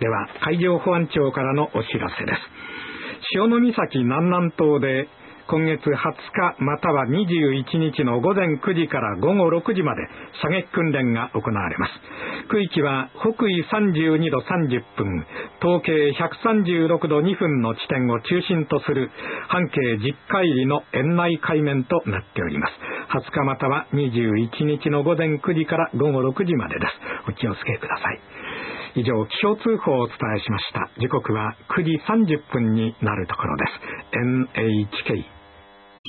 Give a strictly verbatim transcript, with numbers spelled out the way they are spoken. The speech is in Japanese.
では海上保安庁からのお知らせです。潮岬南南東で今月はつかまたはにじゅういちにちの午前くじから午後ろくじまで射撃訓練が行われます。区域は北緯さんじゅうにどさんじゅっぷん、東経ひゃくさんじゅうろくどにふんの地点を中心とする半径じゅっかいりの円内海面となっております。はつかまたはにじゅういちにちの午前くじから午後ろくじまでです。お気をつけください。以上、気象通報をお伝えしました。時刻はくじさんじゅっぷんになるところです。エヌエイチケー